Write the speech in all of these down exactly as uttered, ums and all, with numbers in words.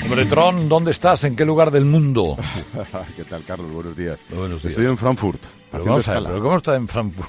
Bretón, ¿dónde estás? ¿En qué lugar del mundo? ¿Qué tal, Carlos? Buenos días. Buenos días. Estoy en Frankfurt. Pero vamos a ver, ¿pero cómo está en Frankfurt?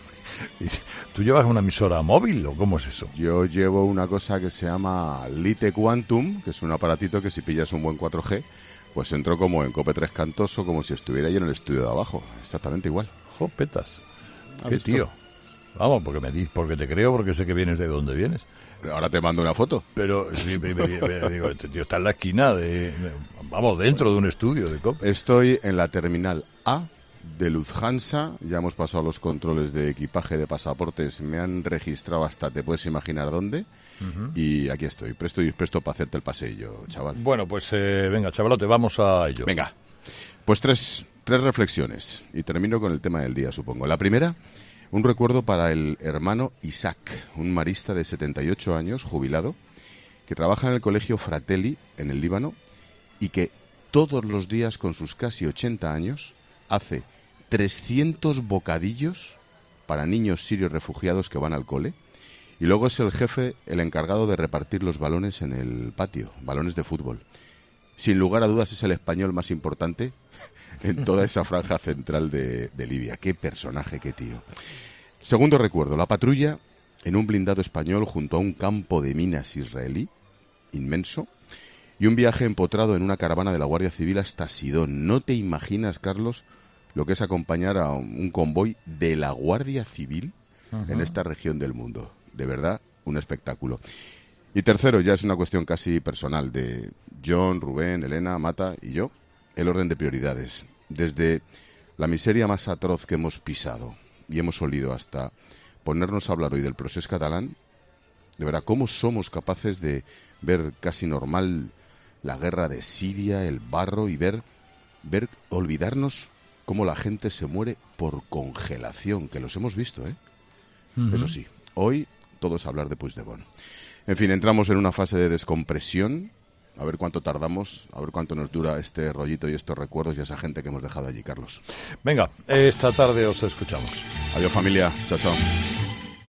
¿Tú llevas una emisora móvil o cómo es eso? Yo llevo una cosa que se llama Lite Quantum, que es un aparatito que si pillas un buen cuatro G, pues entro como en Cope Tres Cantos o como si estuviera ahí en el estudio de abajo. Exactamente igual. Jopetas. ¿Qué tío? Vamos, porque me dices, porque te creo, porque sé que vienes de donde vienes. Ahora te mando una foto. Pero sí, me, me, me digo, este tío está en la esquina de, vamos, dentro de un estudio de Cope. Estoy en la terminal A de Lufthansa. Ya hemos pasado los controles de equipaje, de pasaportes. Me han registrado hasta te puedes imaginar dónde. Uh-huh. Y aquí estoy, presto y presto para hacerte el paseillo, chaval. Bueno, pues eh, venga, chavalote, vamos a ello. Venga, pues tres, tres reflexiones. Y termino con el tema del día, supongo. La primera, un recuerdo para el hermano Isaac, un marista de setenta y ocho años, jubilado, que trabaja en el colegio Fratelli, en el Líbano, y que todos los días, con sus casi ochenta años, hace trescientos bocadillos para niños sirios refugiados que van al cole. Y luego es el jefe, el encargado de repartir los balones en el patio, balones de fútbol. Sin lugar a dudas es el español más importante en toda esa franja central de, de Libia. Qué personaje, qué tío. Segundo recuerdo, la patrulla en un blindado español junto a un campo de minas israelí, inmenso, y un viaje empotrado en una caravana de la Guardia Civil hasta Sidón. No te imaginas, Carlos, lo que es acompañar a un convoy de la Guardia Civil uh-huh. en esta región del mundo. De verdad, un espectáculo. Y tercero, ya es una cuestión casi personal de John, Rubén, Elena, Mata y yo, el orden de prioridades. Desde la miseria más atroz que hemos pisado y hemos olido hasta ponernos a hablar hoy del procés catalán, de verdad, ¿cómo somos capaces de ver casi normal la guerra de Siria, el barro y ver, ver olvidarnos cómo la gente se muere por congelación, que los hemos visto, ¿eh? Uh-huh. Eso sí, hoy todo es hablar de Puigdemont. En fin, entramos en una fase de descompresión, a ver cuánto tardamos, a ver cuánto nos dura este rollito y estos recuerdos y esa gente que hemos dejado allí, Carlos. Venga, esta tarde os escuchamos. Adiós, familia. Chao, chao.